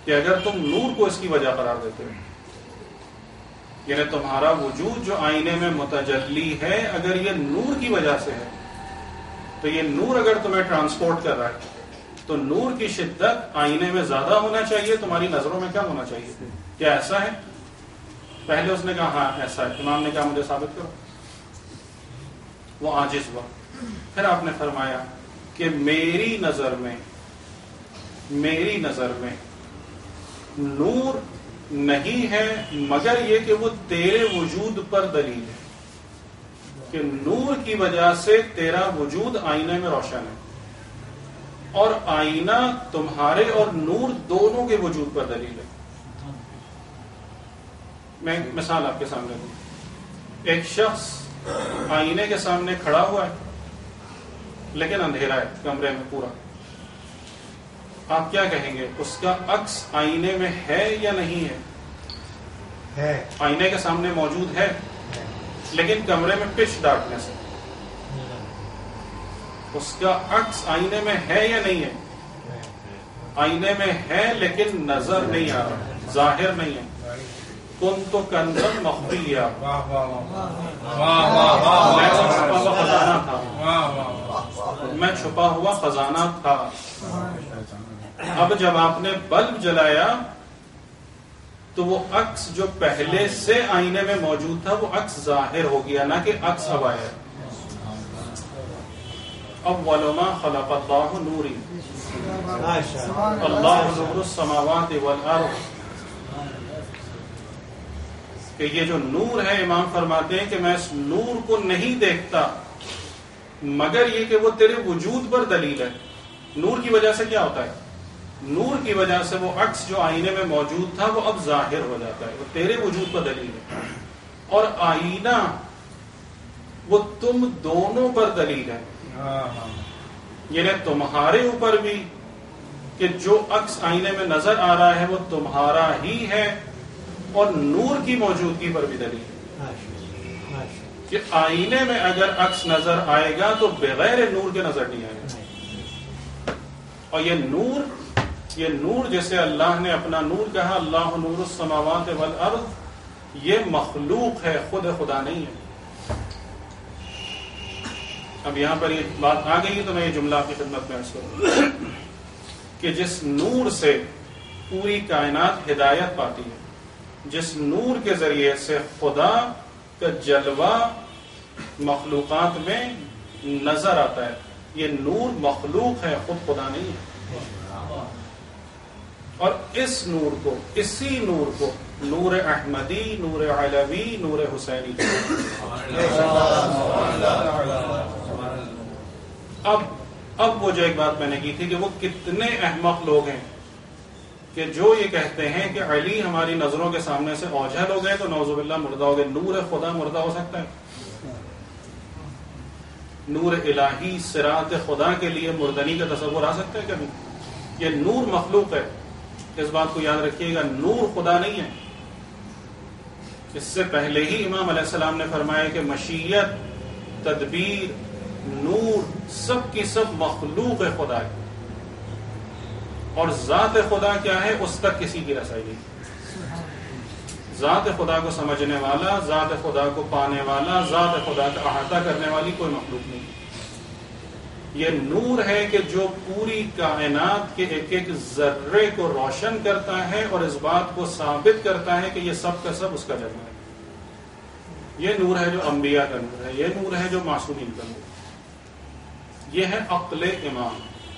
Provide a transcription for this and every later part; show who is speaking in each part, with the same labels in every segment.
Speaker 1: کہ اگر تم نور کو اس کی وجہ قرار دیتے ہو، یعنی تمہارا وجود جو آئینے میں متجلی ہے اگر یہ نور کی وجہ سے ہے، تو یہ نور اگر تمہیں ٹرانسپورٹ کر رہا ہے تو نور کی شدت آئینے میں زیادہ ہونا چاہیے، تمہاری نظروں میں کیا ہونا چاہیے؟ کیا ایسا ہے؟ پہلے اس نے کہا ہاں ایسا ہے، امام نے کہا مجھے ثابت کرو، وہ عاجز ہوا۔ پھر آپ نے فرمایا کہ میری نظر میں نور نہیں ہے مگر یہ کہ وہ تیرے وجود پر دلیل ہے، کہ نور کی وجہ سے تیرا وجود آئینے میں روشن ہے، اور آئینہ تمہارے اور نور دونوں کے وجود پر دلیل ہے۔ میں ایک مثال آپ کے سامنے دوں۔ ایک شخص آئینے کے سامنے کھڑا ہوا ہے لیکن اندھیرا ہے کمرے میں پورا، آپ کیا کہیں گے؟ اس کا عکس آئینے میں ہے یا نہیں ہے؟ آئینے کے سامنے موجود ہے لیکن کمرے میں پچ ڈارکنیس ہے، اس کا عکس آئینے میں ہے یا نہیں ہے؟ آئینے میں ہے لیکن نظر نہیں آ رہا، ظاہر نہیں ہے۔ کن تو کنزن مخفیہ، میں چھپا ہوا خزانہ تھا۔ اب جب آپ نے بلب جلایا تو وہ عکس جو پہلے سے آئینے میں موجود تھا وہ عکس ظاہر ہو گیا، نہ کہ عکس اب آیا۔ اول ما خلق اللہ نوری، اللہ نور السماوات والارض، کہ یہ جو نور ہے، امام فرماتے ہیں کہ میں اس نور کو نہیں دیکھتا مگر یہ کہ وہ تیرے وجود پر دلیل ہے۔ نور کی وجہ سے کیا ہوتا ہے؟ نور کی وجہ سے وہ عکس جو آئینے میں موجود تھا وہ اب ظاہر ہو جاتا ہے، وہ تیرے وجود پر دلیل ہے، اور آئینہ وہ تم دونوں پر دلیل ہے، یعنی تمہارے اوپر بھی کہ جو عکس آئینے میں نظر آ رہا ہے وہ تمہارا ہی ہے، اور نور کی موجودگی پر بھی دلیل ہے کہ آئینے میں اگر عکس نظر آئے گا تو بغیر نور کے نظر نہیں آئے گا۔ اور یہ نور جیسے اللہ نے اپنا نور کہا، اللہ نور السماوات والارض، یہ مخلوق ہے، خود خدا نہیں ہے۔ اب یہاں پر یہ بات آ گئی تو میں یہ جملہ آپ کی خدمت میں عرض کروں کہ جس نور سے پوری کائنات ہدایت پاتی ہے، جس نور کے ذریعے سے خدا کا جلوہ مخلوقات میں نظر آتا ہے، یہ نور مخلوق ہے، خود خدا نہیں ہے۔ اور اس نور کو، اسی نور کو نور احمدی، نور علوی، نور حسینی، اب وہ جو ایک بات میں نے کی تھی کہ وہ کتنے احمق لوگ ہیں کہ جو یہ کہتے ہیں کہ علی ہماری نظروں کے سامنے سے اوجھل ہو گئے تو نعوذ باللہ مردہ ہو گئے۔ نور خدا مردہ ہو سکتا ہے؟ نور الہی صراط خدا کے لیے مردنی کا تصور آ سکتا ہے کبھی؟ یہ نور مخلوق ہے، اس بات کو یاد رکھیے گا، نور خدا نہیں ہے۔ اس سے پہلے ہی امام علیہ السلام نے فرمایا کہ مشیت، تدبیر، نور سب کی سب مخلوق خدا ہے، اور ذات خدا کیا ہے اس تک کسی کی رسائی نہیں۔ ذات خدا کو سمجھنے والا، ذات خدا کو پانے والا، ذات خدا کا احاطہ کرنے والی کوئی مخلوق نہیں۔ یہ نور ہے کہ جو پوری کائنات کے ایک ایک ذرے کو روشن کرتا ہے اور اس بات کو ثابت کرتا ہے کہ یہ سب کا سب اس کا جلوہ ہے۔ یہ نور ہے جو انبیاء کا نور ہے، یہ نور ہے جو معصومین کا نور ہے۔ یہ ہے عقل امام،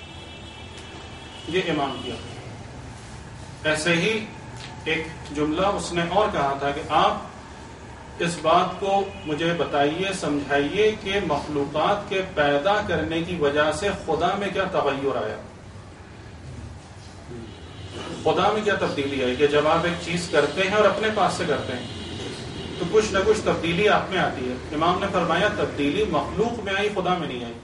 Speaker 1: یہ امام کیا۔ ایسے ہی ایک جملہ اس نے اور کہا تھا کہ آپ اس بات کو مجھے بتائیے، سمجھائیے کہ مخلوقات کے پیدا کرنے کی وجہ سے خدا میں کیا تغیر آیا، خدا میں کیا تبدیلی آئی، کہ جب آپ ایک چیز کرتے ہیں اور اپنے پاس سے کرتے ہیں تو کچھ نہ کچھ تبدیلی آپ میں آتی ہے۔ امام نے فرمایا تبدیلی مخلوق میں آئی، خدا میں نہیں آئی۔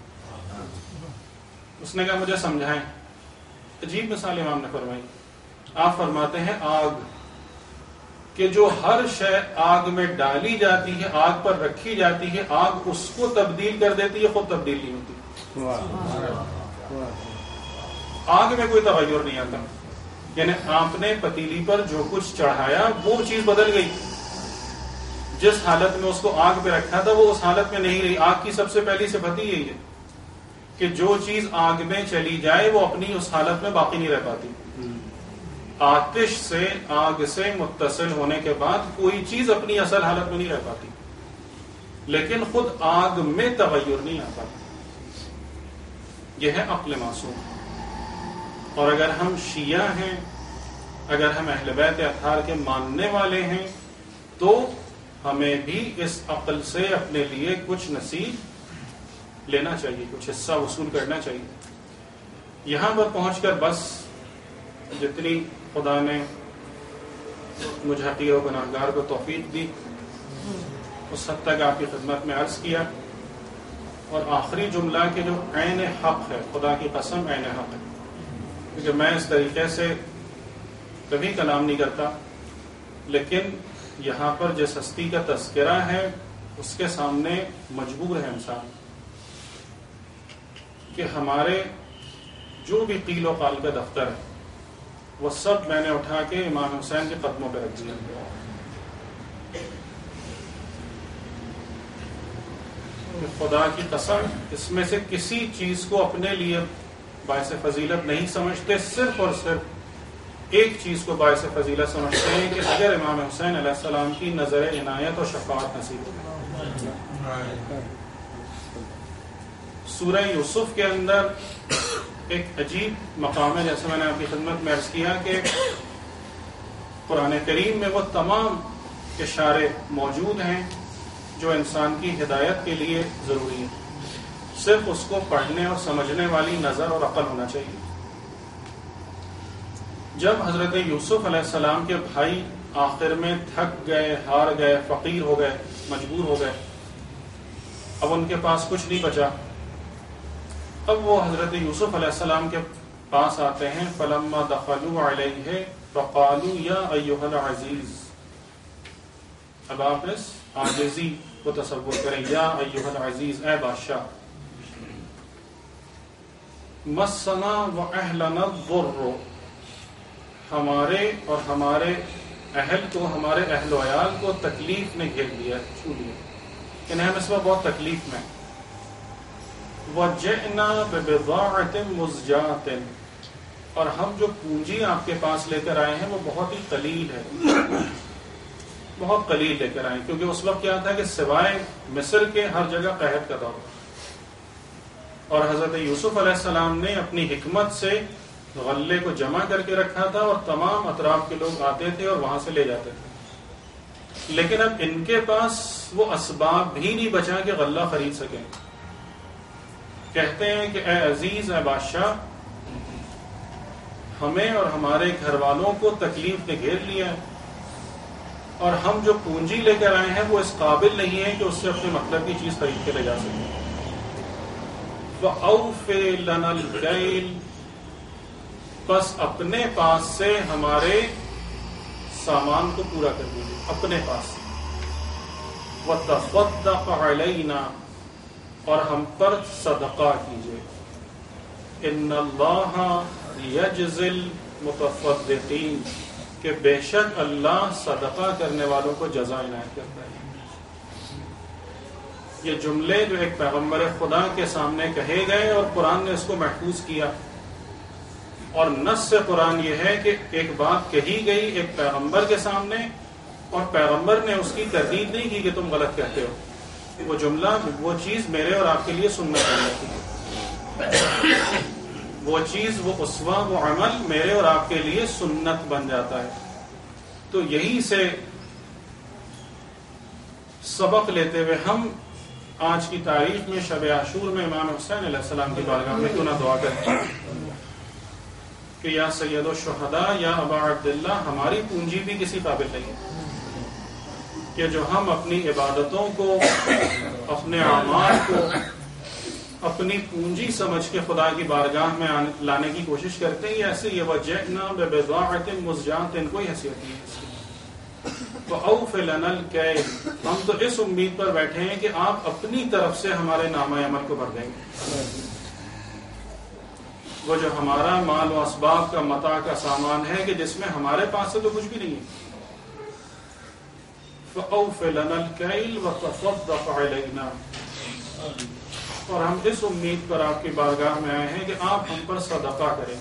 Speaker 1: اس نے کہا مجھے سمجھائیں۔ عجیب مثال امام نے فرمائی۔ آپ فرماتے ہیں آگ، کہ جو ہر شے آگ میں ڈالی جاتی ہے، آگ پر رکھی جاتی ہے، آگ اس کو تبدیل کر دیتی ہے، خود تبدیل نہیں ہوتی۔ آگ میں کوئی تغیر نہیں آتا، یعنی آپ نے پتیلی پر جو کچھ چڑھایا وہ چیز بدل گئی. جس حالت میں اس کو آگ پہ رکھا تھا وہ اس حالت میں نہیں رہی. آگ کی سب سے پہلی صفت ہی یہی ہے کہ جو چیز آگ میں چلی جائے وہ اپنی اس حالت میں باقی نہیں رہ پاتی. آتش سے آگ سے متصل ہونے کے بعد کوئی چیز اپنی اصل حالت میں نہیں رہ پاتی، لیکن خود آگ میں تغیر نہیں آتا. یہ ہے عقل معصوم. اور اگر ہم شیعہ ہیں، اگر ہم اہل بیت اطہار کے ماننے والے ہیں، تو ہمیں بھی اس عقل سے اپنے لیے کچھ نصیب لینا چاہیے، کچھ حصہ وصول کرنا چاہیے. یہاں پر پہنچ کر بس جتنی خدا نے مجھ حقیر و گناہگار کو توفیق دی اس حد تک آپ کی خدمت میں عرض کیا. اور آخری جملہ کہ جو عین حق ہے، خدا کی قسم عین حق ہے، کیونکہ میں اس طریقے سے کبھی کلام نہیں کرتا، لیکن یہاں پر جس ہستی کا تذکرہ ہے اس کے سامنے مجبور ہے انسان کہ ہمارے جو بھی قیل و قال کا دفتر ہے وہ سب میں نے اٹھا کے امام حسین کے قدموں پہ رکھ دیا. خدا کی قسم اس میں سے کسی چیز کو اپنے لیے باعث فضیلت نہیں سمجھتے، صرف اور صرف ایک چیز کو باعث فضیلت سمجھتے ہیں کہ اگر امام حسین علیہ السلام کی نظر عنایت اور شفاعت نصیب ہو. سورہ یوسف کے اندر ایک عجیب مقام ہے، جیسے میں نے آپ کی خدمت میں عرض کیا کہ قرآن کریم میں وہ تمام اشارے موجود ہیں جو انسان کی ہدایت کے لیے ضروری ہے. صرف اس کو پڑھنے اور سمجھنے والی نظر اور عقل ہونا چاہیے. جب حضرت یوسف علیہ السلام کے بھائی آخر میں تھک گئے، ہار گئے، فقیر ہو گئے، مجبور ہو گئے، اب ان کے پاس کچھ نہیں بچا، اب وہ حضرت یوسف علیہ السلام کے پاس آتے ہیں. فلما دخلوا علیہ فقالوا یا ایھا العزیز. اب آپ اس عاجزی کو تصور کریں، یا ایھا العزیز، اے بادشاہ، مسنا واہلنا الضر، ہمارے اور ہمارے اہل کو، ہمارے اہل و عیال کو تکلیف نے گھیر لیا، چھو لیا، انہیں ہم اس وقت بہت تکلیف میں. وَجِئْنَا بِبِضَاعَةٍ مُزْجَاةٍ، اور ہم جو پونجی آپ کے پاس لے کر آئے ہیں وہ بہت ہی قلیل ہے، بہت قلیل لے کر آئے ہیں، کیونکہ اس وقت کیا تھا کہ سوائے مصر کے ہر جگہ قحط کا دور. اور حضرت یوسف علیہ السلام نے اپنی حکمت سے غلے کو جمع کر کے رکھا تھا اور تمام اطراف کے لوگ آتے تھے اور وہاں سے لے جاتے تھے. لیکن اب ان کے پاس وہ اسباب بھی نہیں بچا کہ غلہ خرید سکیں. کہتے ہیں کہ اے عزیز، اے بادشاہ، ہمیں اور ہمارے گھر والوں کو تکلیف نے گھیر لیا ہے اور ہم جو پونجی لے کر آئے ہیں وہ اس قابل نہیں ہے کہ اس سے اپنے مطلب کی چیز خرید کے لے جا سکیں. وَأَوْفِ لَنَا الْكَيْلَ، بس اپنے پاس سے ہمارے سامان کو پورا کر دیجیے، اپنے پاس سے. وَتَصَدَّقْ عَلَيْنَا، اور ہم پر صدقہ کیجیے. ان اللہ یجزی المتصدقین، کہ بے شک اللہ صدقہ کرنے والوں کو جزا عنایت کرتا ہے. یہ جملے جو ایک پیغمبر خدا کے سامنے کہے گئے اور قرآن نے اس کو محفوظ کیا. اور نص سے قرآن یہ ہے کہ ایک بات کہی گئی ایک پیغمبر کے سامنے اور پیغمبر نے اس کی تردید نہیں کی کہ تم غلط کہتے ہو. وہ جملہ، وہ چیز میرے اور آپ کے لیے سنت بن جاتی ہے، وہ چیز، وہ اسوہ، وہ عمل میرے اور آپ کے لیے سنت بن جاتا ہے. تو یہی سے سبق لیتے ہوئے ہم آج کی تاریخ میں شب عاشور میں امام حسین علیہ السلام کی بارگاہ میں کیوں نہ دعا کریں کہ یا سید الشہداء یا ابا عبداللہ، ہماری پونجی بھی کسی قابل نہیں ہے کہ جو ہم اپنی عبادتوں کو، اپنے اعمال کو اپنی پونجی سمجھ کے خدا کی بارگاہ میں لانے کی کوشش کرتے ہیں. ایسے یہ وَجِئْنَا بِبِضَاعَةٍ مُزْجَاةٍ کوئی حیثیت نہیں ہے. وَأَوْفِ لَنَا الْكَيْلَ، ہم تو اس امید پر بیٹھے ہیں کہ آپ اپنی طرف سے ہمارے نامہ عمل کو بھر دیں گے. وہ جو ہمارا مال و اسباب کا متاع کا سامان ہے کہ جس میں ہمارے پاس سے تو کچھ بھی نہیں ہے. فَأَوْفِ لَنَا الْكَيْلَ وَتَصَدَّقْ عَلَيْنَا. اور ہم اس امید پر آپ کی بارگاہ میں آئے ہیں کہ آپ ہم پر صدقہ کریں.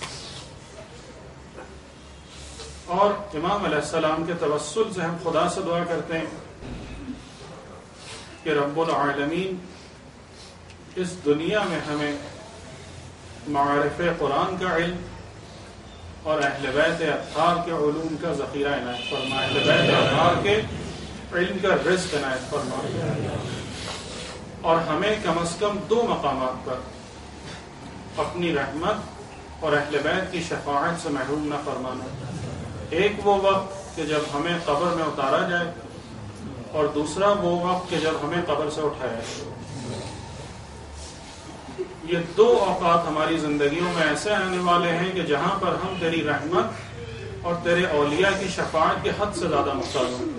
Speaker 1: اور امام علیہ السلام کے توسل سے ہم خدا سے دعا کرتے ہیں کہ رب العالمین اس دنیا میں ہمیں معارف قرآن کا علم اور اہل بیت اطہار کے علوم کا ذخیرہ عنایت فرما. اہل بیت اطہار کے علم کا رزق عنایت فرما. اور ہمیں کم از کم 2 مقامات پر اپنی رحمت اور اہل بیت کی شفاعت سے محروم نہ فرمانا. ایک وہ وقت کہ جب ہمیں قبر میں اتارا جائے، اور دوسرا وہ وقت کہ جب ہمیں قبر سے اٹھایا جائے. یہ 2 اوقات ہماری زندگیوں میں ایسے آنے والے ہیں کہ جہاں پر ہم تیری رحمت اور تیرے اولیاء کی شفاعت کے حد سے زیادہ محتاج ہوں.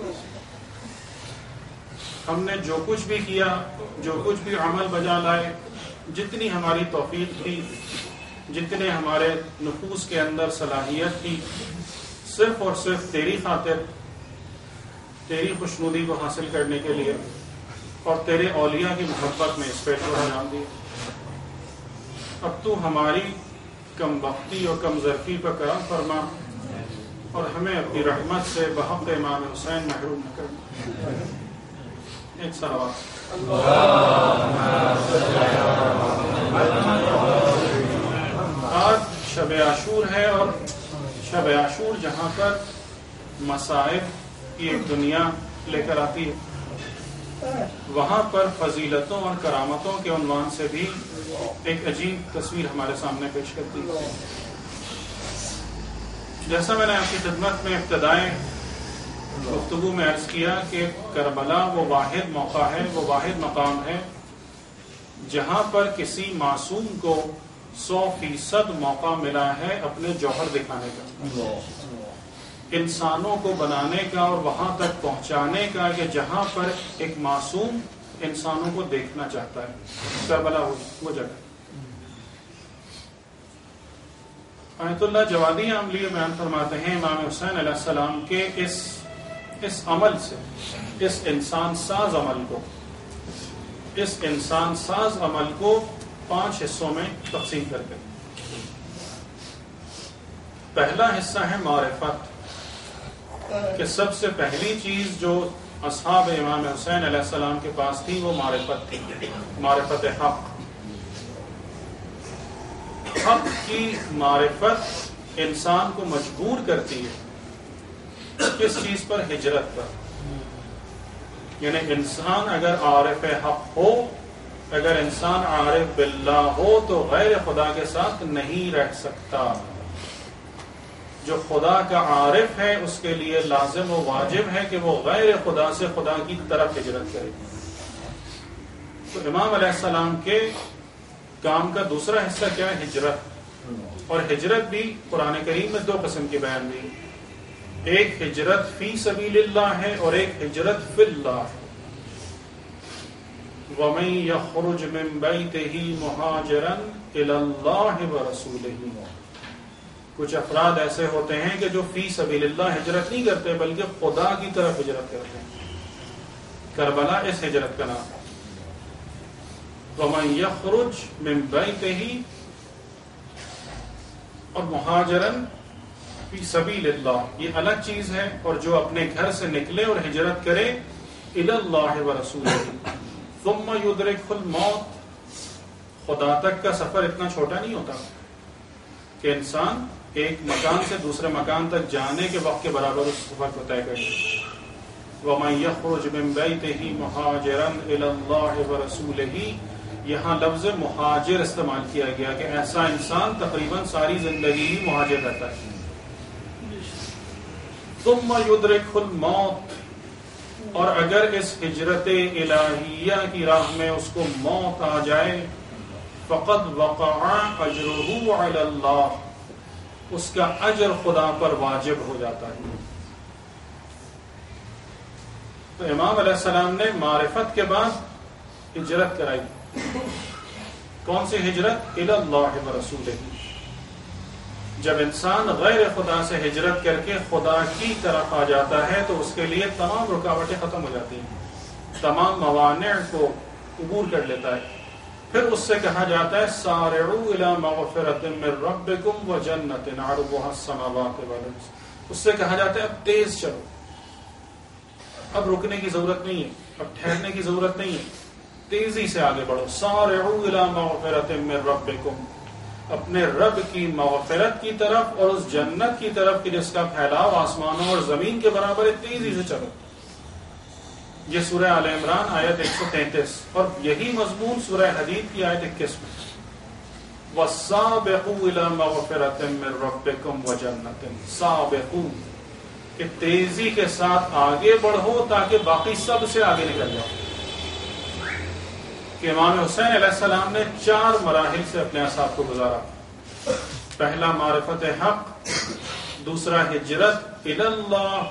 Speaker 1: ہم نے جو کچھ بھی کیا، جو کچھ بھی عمل بجا لائے، جتنی ہماری توفیق تھی، جتنے ہمارے نفوس کے اندر صلاحیت تھی، صرف اور صرف تیری خاطر، تیری خوشنودی کو حاصل کرنے کے لیے اور تیرے اولیاء کی محبت میں اس پیش کو انجام دی. اب تو ہماری کم بختی اور کم ظرفی پر کرم فرما اور ہمیں اپنی رحمت سے بحق امام حسین محروم نہ کرنا. ایک صلوات. آج شب عاشور ہے، اور شب عاشور جہاں پر مصائب کی ایک دنیا لے کر آتی ہے، وہاں پر فضیلتوں اور کرامتوں کے عنوان سے بھی ایک عجیب تصویر ہمارے سامنے پیش کرتی ہے. جیسا میں نے آپ کی خدمت میں ابتدائے گفتگو میں عرض کیا کہ کربلا وہ واحد موقع ہے، وہ واحد مقام ہے جہاں پر کسی معصوم کو 100% موقع ملا ہے اپنے جوہر دکھانے کا، انسانوں کو بنانے کا اور وہاں تک پہنچانے کا کہ جہاں پر ایک معصوم انسانوں کو دیکھنا چاہتا ہے. کربلا وہ جگہ. آیت اللہ جوادی عاملی بیان فرماتے ہیں امام حسین علیہ السلام کے اس عمل سے، اس انسان ساز عمل کو 5 حصوں میں تقسیم کرتے ہیں. پہلا حصہ ہے معرفت، کہ سب سے پہلی چیز جو اصحاب امام حسین علیہ السلام کے پاس تھی وہ معرفت تھی، معرفت حق. حق کی معرفت انسان کو مجبور کرتی ہے کس چیز پر؟ ہجرت پر. یعنی انسان اگر عارف حق ہو، اگر انسان عارف باللہ ہو تو غیر خدا کے ساتھ نہیں رہ سکتا. جو خدا کا عارف ہے اس کے لیے لازم و واجب ہے کہ وہ غیر خدا سے خدا کی طرف ہجرت کرے. تو امام علیہ السلام کے کام کا دوسرا حصہ کیا ہے؟ ہجرت. اور ہجرت بھی قرآن کریم میں 2 قسم کی بیان دی. ایک ہجرت فی سبیل اللہ ہے اور ایک ہجرت فی اللہ ہے. وَمَن يَخْرُجْ مِن بَيْتِهِ مُهَاجِرًا إِلَى اللَّهِ وَرَسُولِهِ. کچھ افراد ایسے ہوتے ہیں کہ جو فی سبیل اللہ ہجرت نہیں کرتے بلکہ خدا کی طرف ہجرت کرتے ہیں. کربلا اس ہجرت کا نام ہے. وَمَن يَخْرُجْ مِن بَيْتِهِ اور مہاجرن فی سبیل اللہ یہ الگ چیز ہے. اور جو اپنے گھر سے نکلے اور ہجرت کرے الی اللہ ورسولہ ثم یدرکہ الموت. خدا تک کا سفر اتنا چھوٹا نہیں ہوتا کہ انسان ایک مکان سے دوسرے مکان تک جانے کے وقت کے برابر اس سفر کو طے کرے. وَمَن يَخْرُجْ مِن بَيْتِهِ مُهَاجِرًا إِلَى اللَّهِ وَرَسُولِهِ. یہاں لفظ مہاجر استعمال کیا گیا کہ ایسا انسان تقریباً ساری زندگی ہی مہاجر رہتا ہے. ثم يدركه الموت. اور اگر اس ہجرت الہیہ کی راہ میں اس کو موت آ جائے فقد وقع اجرہ علی اللہ. اس کا اجر خدا پر واجب ہو جاتا ہے. تو امام علیہ السلام نے معرفت کے بعد ہجرت کرائی. کون سی ہجرت؟ الی اللہ و رسولہ. جب انسان غیر خدا سے ہجرت کر کے خدا کی طرف آ جاتا ہے تو اس کے لیے تمام رکاوٹیں ختم ہو جاتی ہیں، تمام موانع کو عبور کر لیتا ہے. پھر اس سے کہا جاتا ہے سارعوا الی مغفرۃ من ربکم وجنۃ عرضها السماوات والارض. اس سے کہا جاتا ہے اب تیز چلو، اب رکنے کی ضرورت نہیں ہے، اب ٹھہرنے کی ضرورت نہیں ہے، تیزی سے آگے بڑھو. سارعوا الی مغفرۃ من ربکم، اپنے رب کی مغفرت کی طرف اور اس جنت کی طرف کہ جس کا پھیلاؤ آسمانوں اور زمین کے برابر ہے، تیزی سے چلو. یہ سورہ آل عمران آیت 133 اور یہی مضمون سورہ حدید کی آیت 21 میں. وَالسَّابِقُوا إِلَى مَغْفِرَةٍ مِّن رَبِّكُمْ وَجَنَّةٍ. سابقوا کہ تیزی کے ساتھ آگے بڑھو تاکہ باقی سب سے آگے نکل جاؤ. کہ امام حسین علیہ السلام نے 4 مراحل سے اپنے اصحاب کو گزارا. پہلا معرفت حق، دوسرا ہجرت الی اللہ،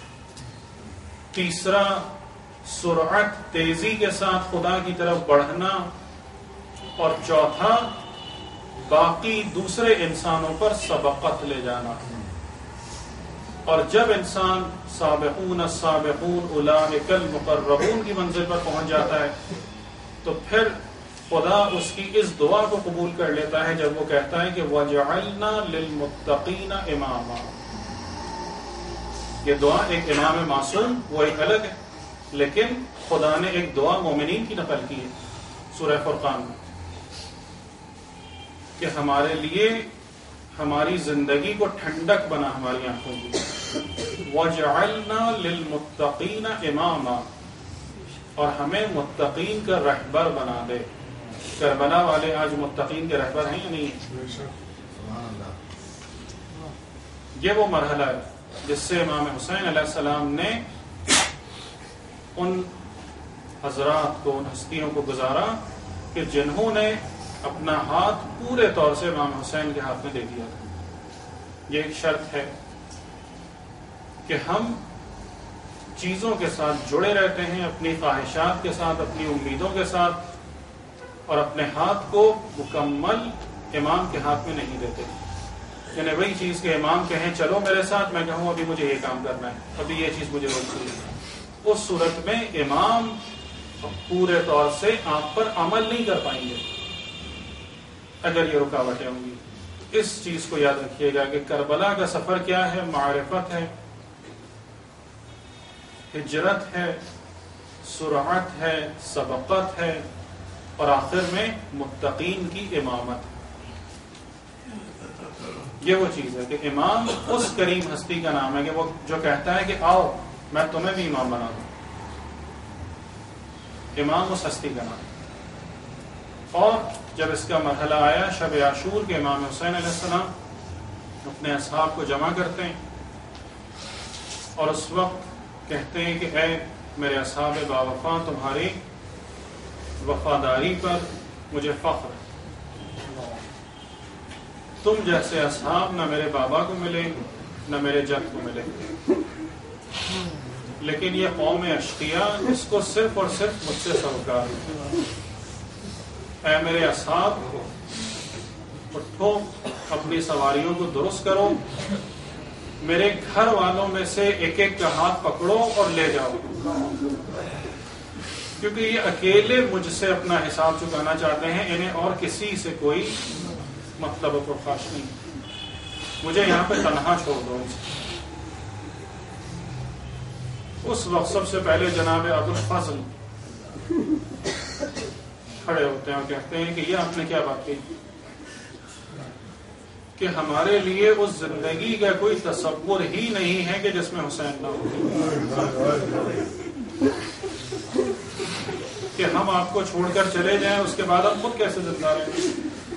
Speaker 1: تیسرا سرعت تیزی کے ساتھ خدا کی طرف بڑھنا، اور چوتھا باقی دوسرے انسانوں پر سبقت لے جانا. اور جب انسان سابقون السابقون اولئک المقربون کی منزل پر پہنچ جاتا ہے تو پھر خدا اس کی اس دعا کو قبول کر لیتا ہے جب وہ کہتا ہے کہ وَجَعَلْنَا لِلْمُتَّقِينَ إِمَامًا. یہ دعا ایک امام معصوم وہ ایک الگ ہے، لیکن خدا نے ایک دعا مومنین کی نقل کی ہے سورہ فرقان میں کہ ہمارے لیے ہماری زندگی کو ٹھنڈک بنا ہماری آنکھوں کی. وَجَعَلْنَا لِلْمُتَّقِينَ إِمَامًا، اور ہمیں متقین کا رہبر بنا دے. کربلا والے آج متقین کے رہبر ہیں یا نہیں؟ یہ وہ مرحلہ ہے جس سے امام حسین علیہ السلام نے ان حضرات کو، ان ہستیوں کو گزارا کہ جنہوں نے اپنا ہاتھ پورے طور سے امام حسین کے ہاتھ میں دے دیا تھا. یہ ایک شرط ہے کہ ہم چیزوں کے ساتھ جڑے رہتے ہیں، اپنی خواہشات کے ساتھ، اپنی امیدوں کے ساتھ، اور اپنے ہاتھ کو مکمل امام کے ہاتھ میں نہیں دیتے. یعنی وہی چیز کہ امام کہیں چلو میرے ساتھ، میں کہوں ابھی مجھے یہ کام کرنا ہے، ابھی یہ چیز مجھے روکتی ہے، اس صورت میں امام پورے طور سے آپ پر عمل نہیں کر پائیں گے اگر یہ رکاوٹیں ہوں گی. اس چیز کو یاد رکھیے گا کہ کربلا کا سفر کیا ہے؟ معرفت ہے، ہجرت ہے، سرعت ہے، سبقت ہے، اور آخر میں متقین کی امامت. یہ وہ چیز ہے کہ امام اس کریم ہستی کا نام ہے کہ وہ جو کہتا ہے کہ آؤ میں تمہیں بھی امام بنا دوں. امام اس ہستی کا نام ہے. اور جب اس کا مرحلہ آیا شب عاشور کے امام حسین علیہ السلام اپنے اصحاب کو جمع کرتے ہیں اور اس وقت کہتے ہیں کہ اے میرے اصحاب باوفا، تمہاری وفاداری پر مجھے فخر ہے. تم جیسے اصحاب نہ میرے بابا کو ملے نہ میرے جد کو ملے، لیکن یہ قوم اشقیاء اس کو صرف اور صرف مجھ سے سروکار ہے. اے میرے اصحاب، اٹھو، اپنی سواریوں کو درست کرو، میرے گھر والوں میں سے ایک ایک کا ہاتھ پکڑو اور لے جاؤ، کیونکہ یہ اکیلے مجھ سے اپنا حساب چکانا چاہتے ہیں، انہیں اور کسی سے کوئی مطلب و پرخاش نہیں. مجھے یہاں پہ تنہا چھوڑ دو. اس وقت سب سے پہلے جناب ابوالفضل کھڑے ہوتے ہیں اور کہتے ہیں کہ یہ آپ نے کیا بات کی کہ ہمارے لیے اس زندگی کا کوئی تصور ہی نہیں ہے کہ جس میں حسین نہ ہو، کہ ہم آپ کو چھوڑ کر چلے جائیں، اس کے بعد ہم خود کیسے زندہ رہیں.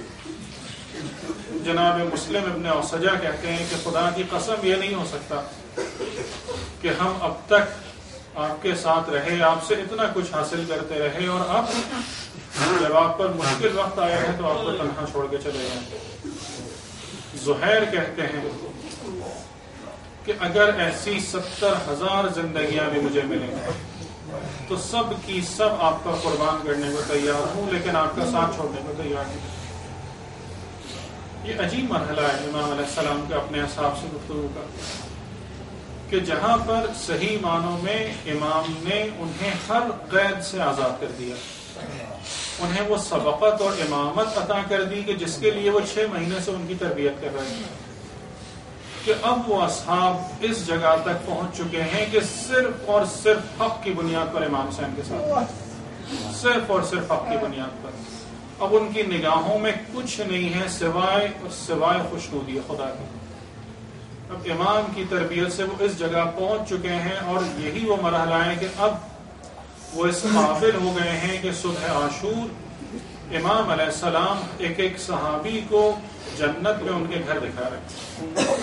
Speaker 1: جناب مسلم ابن اوسجہ کہتے ہیں کہ خدا کی قسم یہ نہیں ہو سکتا کہ ہم اب تک آپ کے ساتھ رہے، آپ سے اتنا کچھ حاصل کرتے رہے، اور اب جب آپ پر مشکل وقت آیا ہے تو آپ کو تنہا چھوڑ کے چلے جائیں. زہیر کہتے ہیں کہ اگر ایسی 70,000 زندگیاں بھی مجھے ملیں تو سب کی سب آپ کا قربان کرنے کو تیار ہوں، لیکن آپ کا ساتھ چھوڑنے کو تیار نہیں۔ یہ عجیب مرحلہ ہے امام علیہ السلام کے اپنے اصحاب سے گفتگو کا، کہ جہاں پر صحیح معنوں میں امام نے انہیں ہر قید سے آزاد کر دیا، انہیں وہ سبقت اور امامت عطا کر دی کہ جس کے لیے وہ 6 مہینے سے ان کی تربیت کر رہے ہیں، کہ اب وہ اصحاب اس جگہ تک پہنچ چکے ہیں کہ صرف اور صرف حق کی بنیاد پر امام حسین کے ساتھ، صرف اور صرف حق کی بنیاد پر، اب ان کی نگاہوں میں کچھ نہیں ہے سوائے خوشنودی خدا کی۔ اب امام کی تربیت سے وہ اس جگہ پہنچ چکے ہیں، اور یہی وہ مرحلہ ہے کہ اب وہ اس قابل ہو گئے ہیں کہ صبح عاشور امام علیہ السلام ایک ایک صحابی کو جنت میں ان کے گھر دکھا رہے ہیں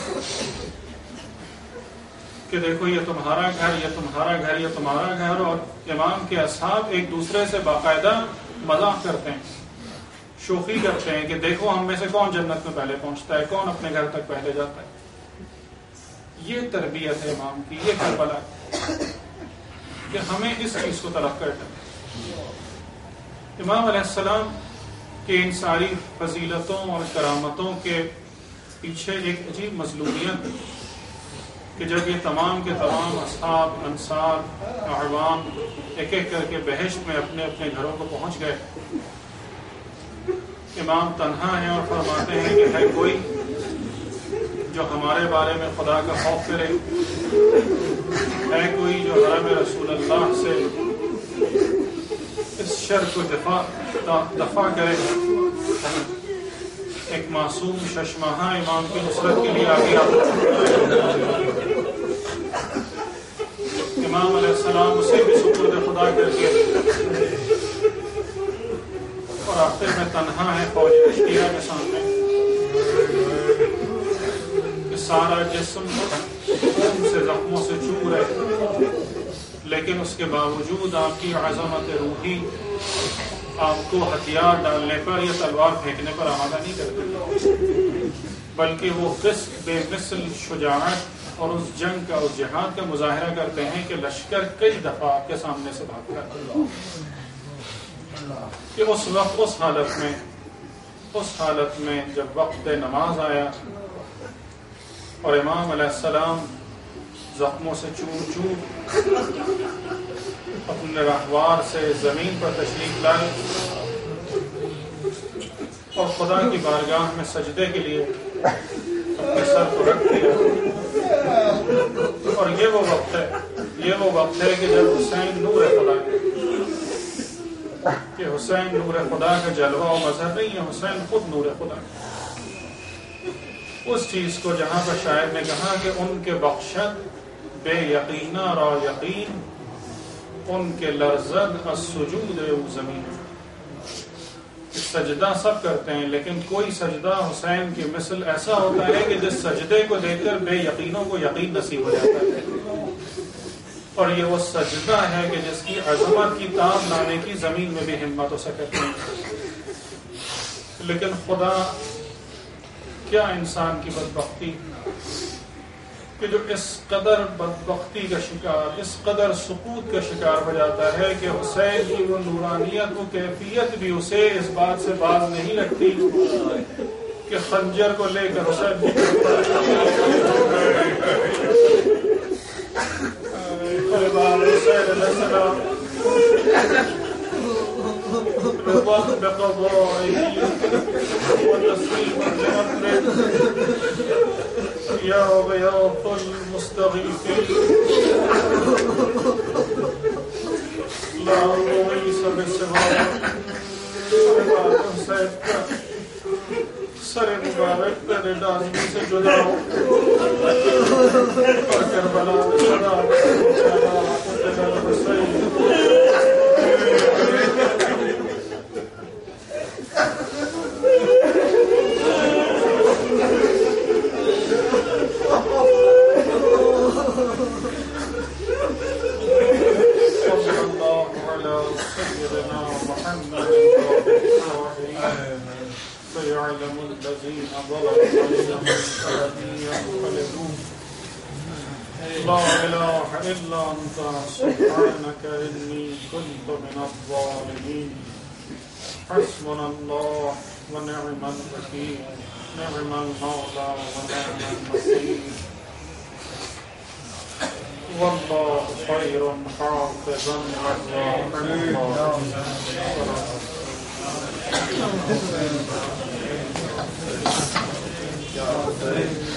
Speaker 1: کہ دیکھو یہ تمہارا گھر، یہ تمہارا گھر، یہ تمہارا گھر۔ اور امام کے اصحاب ایک دوسرے سے باقاعدہ مذاق کرتے ہیں، شوخی کرتے ہیں کہ دیکھو ہم میں سے کون جنت میں پہلے پہنچتا ہے، کون اپنے گھر تک پہلے جاتا ہے۔ یہ تربیت ہے امام کی، یہ کربلا کہ ہمیں اس چیز کو طلب کرنا۔ امام علیہ السلام کے ان ساری فضیلتوں اور کرامتوں کے پیچھے ایک عجیب مظلومیت کہ جب یہ تمام کے تمام اصحاب، انصار، اعوام ایک ایک کر کے بہشت میں اپنے اپنے گھروں کو پہنچ گئے، امام تنہا ہیں اور فرماتے ہیں کہ ہے کوئی جو ہمارے بارے میں خدا کا خوف کرے، ہے کوئی جو حرم رسول اللہ سے اس شر کو دفع کرے۔ ایک معصوم ششماہا امام کی نصرت کے لیے آ گیا۔ امام علیہ السلام اسے بھی سپرد خدا کر کے، اور آخر میں تنہا ہے فوج اشتیا کے سامنے، کہ سارا جسم خون سے زخموں سے چور ہے، لیکن اس کے باوجود آپ کی عظمت روحی آپ کو ہتھیار ڈالنے پر یا تلوار پھینکنے پر آمادہ نہیں کرتی، بلکہ وہ فسق بے مثل شجاعت اور اس جنگ کا، اس جہاد کا مظاہرہ کرتے ہیں کہ لشکر کئی دفعہ آپ کے سامنے سے بھاگ کر، کہ اس وقت اس حالت میں جب وقت نماز آیا اور امام علیہ السلام زخموں سے چور چور اپنے راہوار سے زمین پر تشریف لائے اور خدا کی بارگاہ میں سجدے کے لیے اپنے سر کو رکھ دیا، اور یہ وہ وقت ہے کہ جب حسین نور خدا ہے، کہ حسین نور خدا کا جلوہ و مظہر نہیں ہے، حسین خود نور خدا ہے۔ اس چیز کو جہاں پر شاعر نے کہا کہ ان کے بخشت بے یقینہ را یقین، ان کے لرزد السجود او زمین، سجدہ سب کرتے ہیں لیکن کوئی سجدہ حسین کی مثل ایسا ہوتا ہے کہ جس سجدے کو دیکھ کر بے یقینوں کو یقین نصیب ہو جاتا ہے، اور یہ وہ سجدہ ہے کہ جس کی عظمت کی تاب لانے کی زمین میں بھی ہمت ہو سکتی ہے۔ لیکن خدا کیا انسان کی بدبختی کہ جو اس قدر بدبختی کا شکار، اس قدر سقوط کا شکار ہو جاتا ہے کہ حسین کی وہ نورانیت، وہ کیفیت بھی اسے اس بات سے باز نہیں رکھتی کہ خنجر کو لے کر حسین علیہ السلام یا غیاث المستغیثین لا مغیث بسواک، حسین کا سر مبارک پر ڈازمی سے جدا ہو اور کربلا میں جدا فيعلم الذين ظلموا أنهم ينقلبون لا إله إلا أنت سبحانك إني كنت من الظالمين حسبنا الله ونعم الوكيل نعم المولى ونعم النصير والله خير حافظا والله